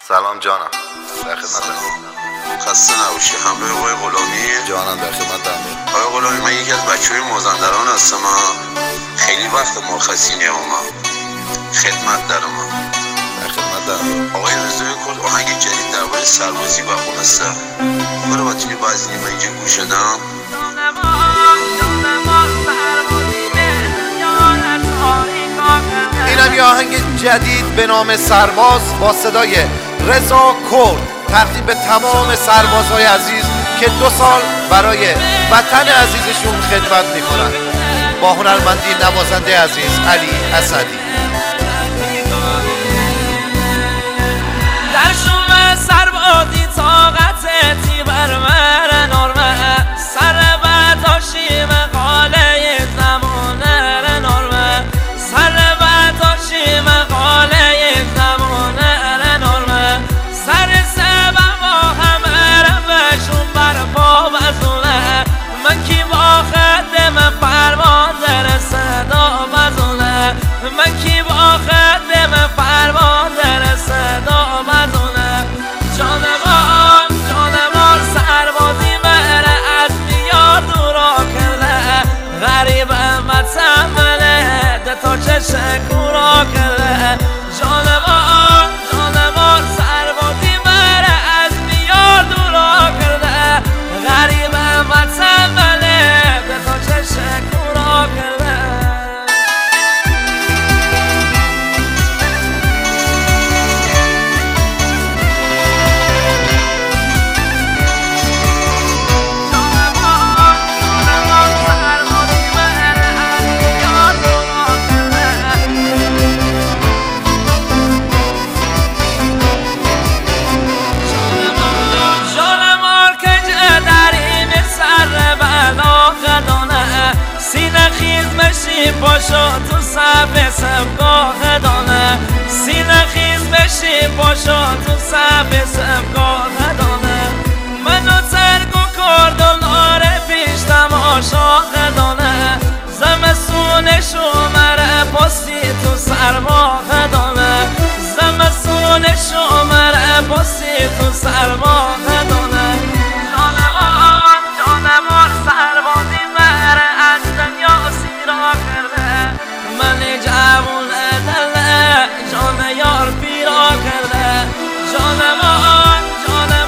سلام جانم، در خدمتم. خسته نباشی. همراه آقای غلامی. جانم در خدمتم. آقای غلامی، من یکی از بچه‌های مازندران هستم. خیلی وقت مرخصی نمیام. خدمت دارم. در خدمتم. آقای رضای کرد آهنگ جدید درباره سربازی بخونسته. برو باتونی بعضی من اینجا گوش دادم. اینم یه آهنگ جدید به نام سرباز با صدای رضا کرد، تقدیم به تمام سربازهای عزیز که 2 سال برای وطن عزیزشون خدمت میکنن، با هنرمندی نوازنده عزیز علی اسدی. در شوم سربازی طاقتی بر من نرمه، سر بداشی مقاله زمانه نرمه، سر بداشی مقاله زمانه نرمه، سر سبب با همه روشون بر پا بزونه، من کی با خدم پرواز صدا بزونه، من کی با خدم پرواز صدا بزونه. جانمان جانمان سربازی مره از میاد دورا کرده، غریب متمله ده تا چشم کورا کرده. جانمان جانمان سربازی مره از میاد دورا کرده، غریب متمله ده تا چشم کورا کرده. پاشو تو صف سبگاه دانه، سینه خیز بشی پاشو تو صف سبگاه دانه، منو ترگو کردم آره پیش تماشا دانه، زمستونشو مره پاسی تو سرماه دانه، زمستونشو مره پاسی تو سرماه دانه. جانمان جانمان سربازی مره از دنیا سیرا کرده، من جوون دله جان یار پیرا کرده. جانمان جانمان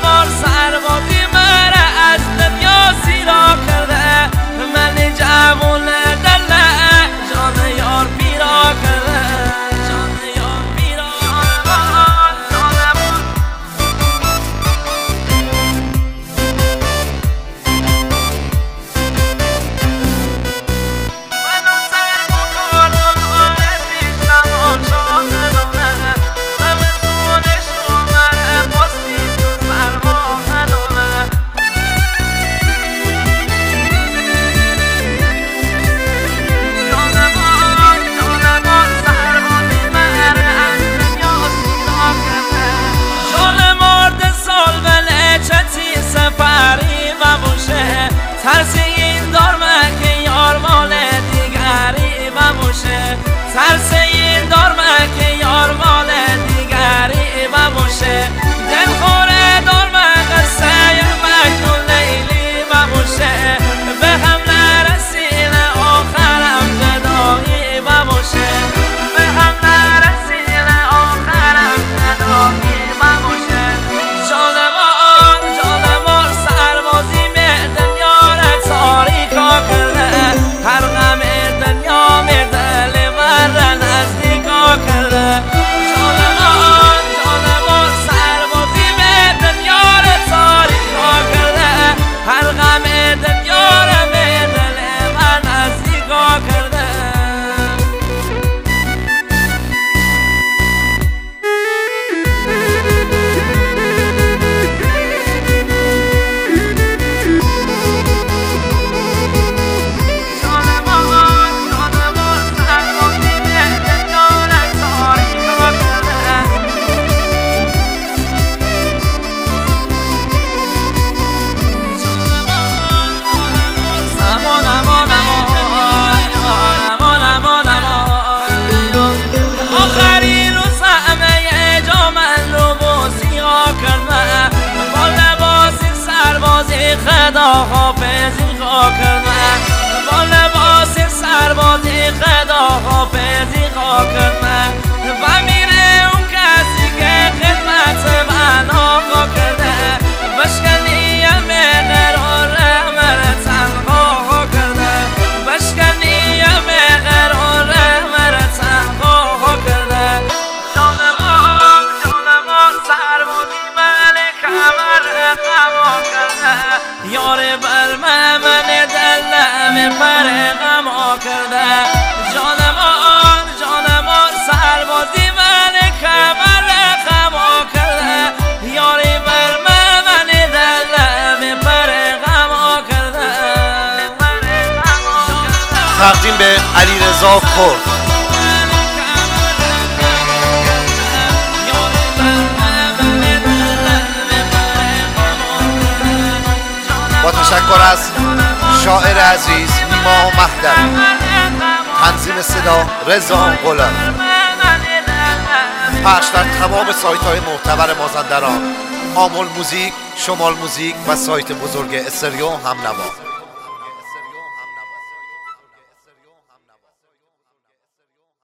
خداحافظی خواه کردن با لباس سربازی خداحافظی خواه کردن و میره اون کسی که خدمت من آقا کرده بشکنیم قرار مرا تنها کرده بشکنیم قرار مرا تنها کرده جانمان سربازی من کمر غما کرده یار بر من دلم پر غما کرده جانمان سربازی من کمر غما کرده یاری بر من دلم پر غما کرده تقدیم به علیرضا کرد. با تشکر از شاعر عزیز نیما مهدوی، تنظیم صدا رضا غلام، پخش در تمام سایت‌های معتبر مازندران، آمل موزیک، شمال موزیک و سایت بزرگ استریو همنوا.